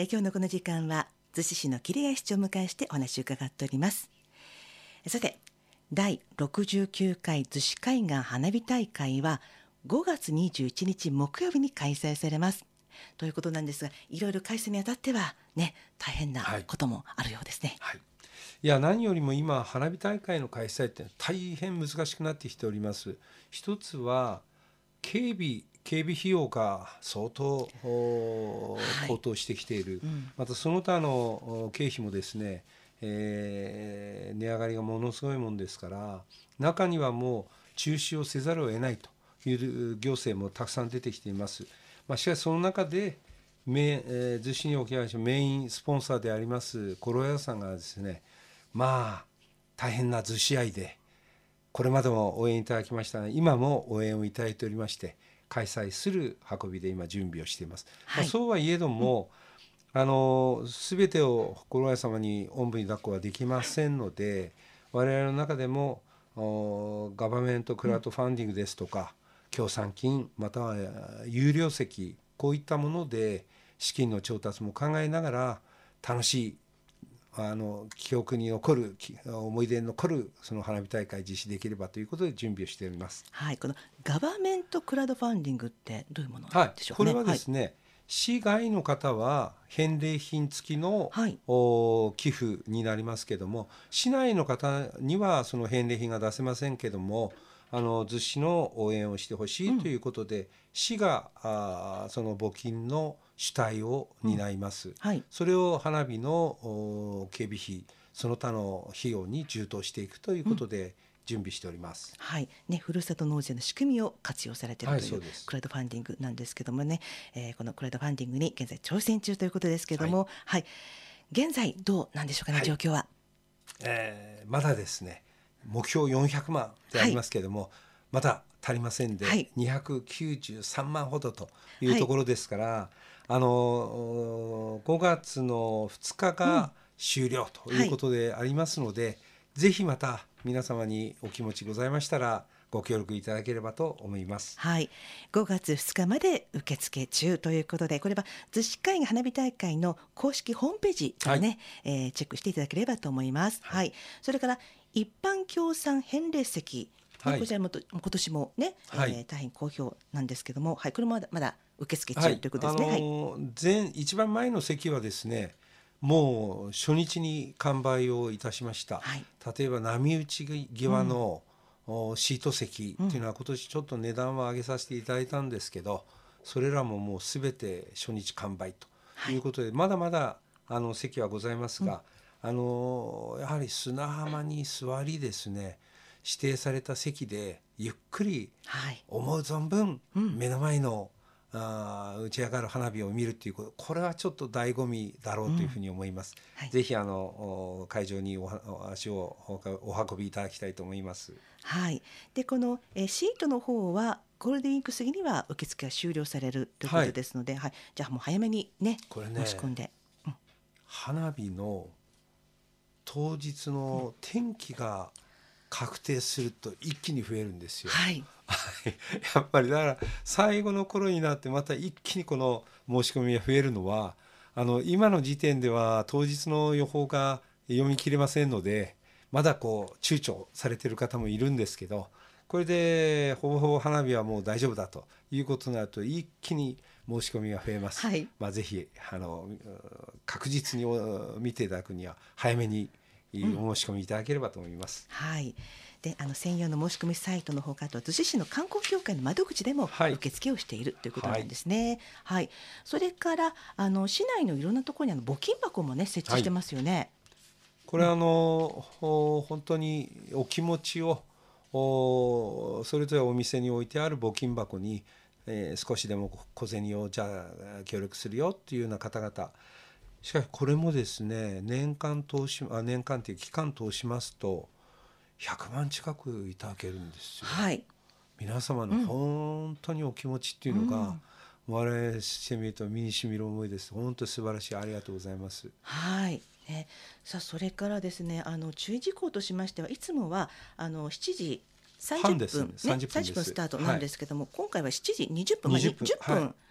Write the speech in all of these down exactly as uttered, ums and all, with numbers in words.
えー、今日のこの時間は逗子市の桐谷市長を迎えしてお話を伺っております。さて、だいろくじゅうきゅうかい逗子海岸花火大会はごがつにじゅういちにち木曜日に開催されますということなんですが、いろいろ開催にあたってはね、大変なこともあるようですね。 はいはい、いや何よりも今花火大会の開催って大変難しくなってきております。一つは警備警備費用が相当、はい、高騰してきている、うん、またその他の経費もですね、えー、値上がりがものすごいものですから、中にはもう中止をせざるを得ないという行政もたくさん出てきています。まあ、しかしその中でメ、えー、逗子におきましてメインスポンサーでありますコロヤさんがですね、まあ大変な逗子愛でこれまでも応援いただきましたが、今も応援をいただいておりまして、開催する運びで今準備をしています。はい、まあ、そうはいえども、うん、あの全てをコロヤ様におんぶに抱っこはできませんので、我々の中でもガバメントクラウドファンディングですとか、うん、協賛金または有料席、こういったもので資金の調達も考えながら、楽しいあの記憶に残る思い出に残るその花火大会実施できればということで準備をしております。 はい、このガバメントクラウドファンディングってどういうものなんでしょうかね。 はい、これはですね、はい、市外の方は返礼品付きの、はい、寄付になりますけども、市内の方にはその返礼品が出せませんけども、あの逗子の応援をしてほしいということで、うん、市があその募金の主体を担います、うん、はい、それを花火の警備費その他の費用に充当していくということで準備しております。 うん、はいね、ふるさと納税の仕組みを活用されているというクラウドファンディングなんですけどもね、えー、このクラウドファンディングに現在挑戦中ということですけども、はいはい、現在どうなんでしょうかね、はい、状況は。 えー、まだですね、目標よんひゃくまんでありますけれども、はい、まだ足りませんで、はい、にひゃくきゅうじゅうさんまんほどというところですから、はい、あのごがつのふつかが終了ということでありますので、うん、はい、ぜひまた皆様にお気持ちございましたらご協力いただければと思います。 はい、ごがつふつかまで受付中ということで、これは逗子海岸花火大会の公式ホームページからね、はい、えー、チェックしていただければと思います。はいはい、それから一般協賛返礼席、はい、こちらも今年もね、はい、えー、大変好評なんですけども、はい、これもまだまだ受付中、はい、ということですね。 あのーはい、前一番前の席はですね、もう初日に完売をいたしました。はい、例えば波打ち際の、うん、シート席っていうのは今年ちょっと値段は上げさせていただいたんですけど、それらももうすべて初日完売ということで、はい、まだまだあの席はございますが、うん、あのやはり砂浜に座りですね、指定された席でゆっくり思う存分目の前の、うん、あ打ち上がる花火を見るということ、これはちょっと醍醐味だろうというふうに思います。うん、はい、ぜひあの会場に お, お足をお運びいただきたいと思います。 はい、でこのえシートの方はゴールデンウィーク過ぎには受付が終了されるということですので、はいはい、じゃあもう早めに ね, これね申し込んで、うん、 花火の当日の天気が確定すると一気に増えるんですよ。はい、やっぱりだから最後の頃になってまた一気にこの申し込みが増えるのは、あの今の時点では当日の予報が読み切れませんので、まだこう躊躇されている方もいるんですけど、これでほぼほぼ花火はもう大丈夫だということになると一気に申し込みが増えます。はい、まあ、ぜひあの確実に見ていただくには早めにお申し込みいただければと思います。 うん、はい、であの専用の申し込みサイトのほか、あとは逗子市の観光協会の窓口でも受付をしているということなんですね。はい、はい、それからあの市内のいろんなところにあの募金箱もね設置してますよね。はい、 これはあの、うん、本当にお気持ちをそれぞれお店に置いてある募金箱に、えー、少しでも小銭をじゃあ協力するよっていうような方々、しかしこれもですね、年間投資あ年間という期間通しますとひゃくまん近くいただけるんですよ。はい、皆様の本当にお気持ちっていうのが、うん、我々してみると身にしみる思いです。本当に素晴らしい、ありがとうございます。 はい、ね、さあそれからですね、あの注意事項としましては、いつもはあのしちじさんじゅっぷん、ね、さんじゅっぷんスタートなんですけども、はい、今回はしちじにじゅっぷんまでじゅっぷん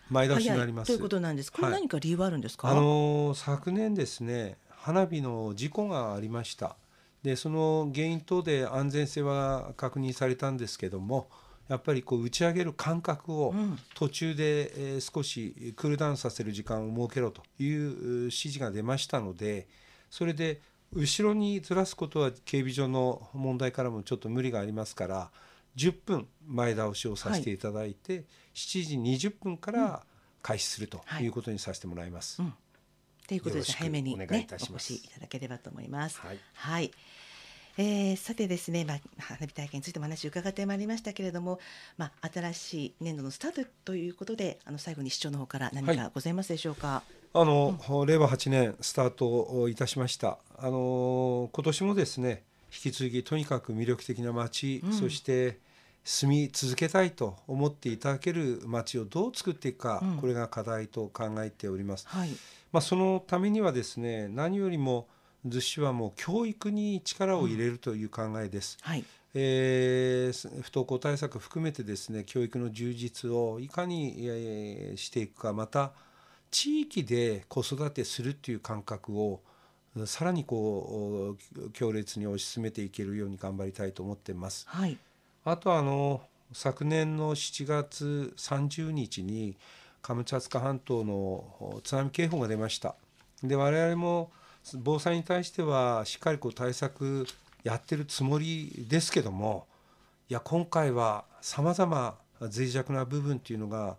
前倒しになります。 ということなんです。これ何か理由はあるんですか？ はい、あの昨年ですね、花火の事故がありました。でその原因等で安全性は確認されたんですけども、やっぱりこう打ち上げる間隔を途中で、えー、少しクールダウンさせる時間を設けろという指示が出ましたので、それで後ろにずらすことは警備上の問題からもちょっと無理がありますから、じゅっぷん前倒しをさせていただいて、はい、しちじにじゅっぷんから開始するということにさせてもらいます。 うん、ということで早めに、ね、 お願いいたしおます。 越しいただければと思います。 はい、 はい、えー、さてですね、まあ、花火大会についても話を伺ってまいりましたけれども、まあ、新しい年度のスタートということで、あの最後に市長の方から何かございますでしょうか？はい、 あの、うん、れいわはちねんスタートいたしました。あの今年もですね、引き続きとにかく魅力的な街、うん、そして住み続けたいと思っていただける街をどう作っていくか、うん、これが課題と考えております。はい、まあ、そのためにはですね、何よりも逗子市はもう教育に力を入れるという考えです。うん、はい、えー、不登校対策含めてですね、教育の充実をいかに、えー、していくか、また地域で子育てするという感覚をさらにこう強烈に推し進めていけるように頑張りたいと思っています。はい、あとあの昨年のしちがつさんじゅうにちにカムチャツカ半島の津波警報が出ました。で我々も防災に対してはしっかりこう対策やってるつもりですけども、いや今回はさまざま脆弱な部分っていうのが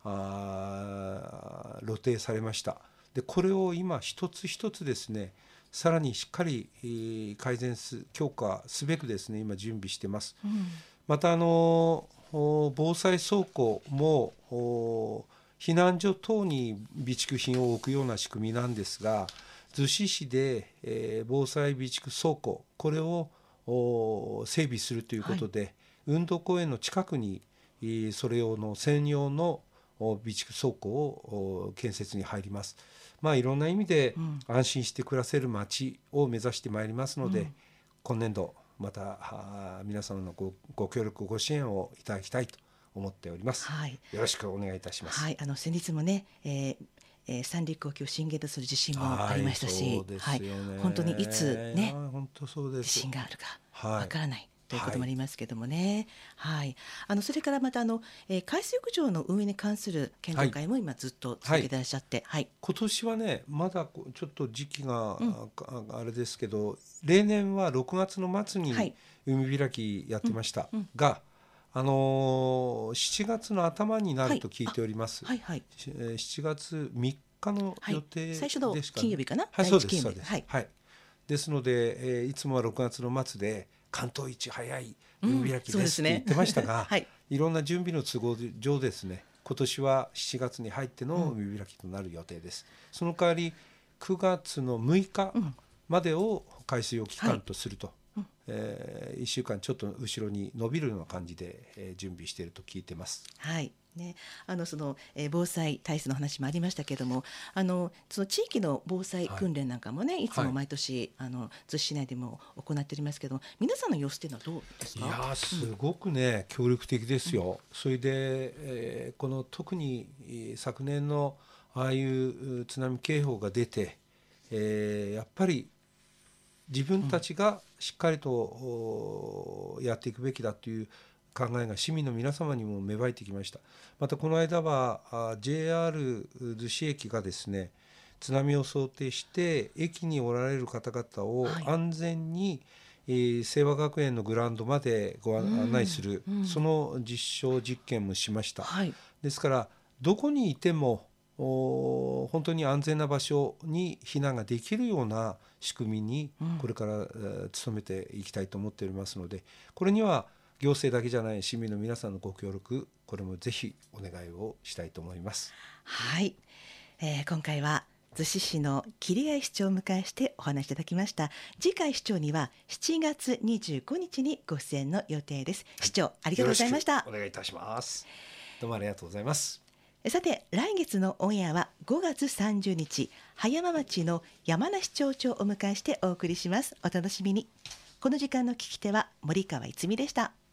あ露呈されました。でこれを今一つ一つですね、さらにしっかり改善す強化すべくですね、今準備してます。うん、またあの防災倉庫も避難所等に備蓄品を置くような仕組みなんですが、逗子市で、えー、防災備蓄倉庫、これを整備するということで、はい、運動公園の近くにそれ用の専用の備蓄倉庫を建設に入ります。まあ、いろんな意味で安心して暮らせる街を目指してまいりますので、うん、今年度また皆様の ご, ご協力ご支援をいただきたいと思っております。はい、よろしくお願いいたします。 はい、あの先日もね、えーえー、三陸沖を震源とする地震もありましたし、はい、本当にいつね本当そうです、 地震があるかわからない、はい、ということもありますけどもね。はい、あのそれからまたあの、えー、海水浴場の運営に関する検討会も今ずっと続けていらっしゃって、はいはい、 今年はねまだちょっと時期が、うん、あれですけど、例年はろくがつの末に海開きやってました、はい、うんうん、があのー、しちがつの頭になると聞いております。はいはいはい、しちがつみっかの予定ですかね、はい、最初の金曜日かな、 はい、そうですそうです、はいはい、ですので、えー、いつもはろくがつの末で関東一早い海開きですって言ってましたが、うんねはい、いろんな準備の都合上ですね、今年はしちがつに入っての海開きとなる予定です。うん、その代わりくがつのむいかまでを海水浴期間とすると、はい、えー、いっしゅうかんちょっと後ろに伸びるような感じで、えー、準備していると聞いてます。 はいね、あのその、えー、防災体制の話もありましたけれども、あのその地域の防災訓練なんかもね、はい、いつも毎年、はい、あの逗子市内でも行っておりますけど、皆さんの様子っていうのはどうですか？ いやすごくね、うん、協力的ですよ。うん、それで、えー、この特に昨年のああいう津波警報が出て、えー、やっぱり自分たちがしっかりとやっていくべきだという考えが市民の皆様にも芽生えてきました。またこの間は ジェイアール 逗子駅がですね、津波を想定して駅におられる方々を安全に、はい、清和学園のグラウンドまでご案内する、うんうん、その実証実験もしました。はい、ですからどこにいても本当に安全な場所に避難ができるような仕組みにこれから、うん、努めていきたいと思っておりますので、これには行政だけじゃない市民の皆さんのご協力、これもぜひお願いをしたいと思います。 はい、えー、今回は逗子市の桐谷市長を迎えしてお話しいただきました。次回市長にはしちがつにじゅうごにちにご出演の予定です。はい、市長ありがとうございました。 お願いいたします。どうもありがとうございます。 さて来月のオンエアはごがつさんじゅうにち、葉山町の山梨町長をお迎えしてお送りします。お楽しみに。この時間の聞き手は森川いつみでした。